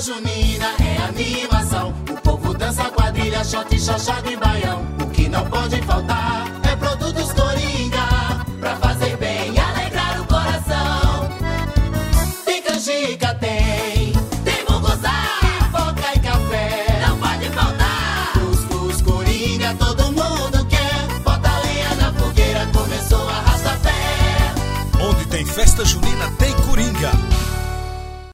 junina é animação. O povo dança quadrilha, shot, xoxota e baião. O que não pode faltar é produtos Coringa, pra fazer bem e alegrar o coração. Tem canjica, tem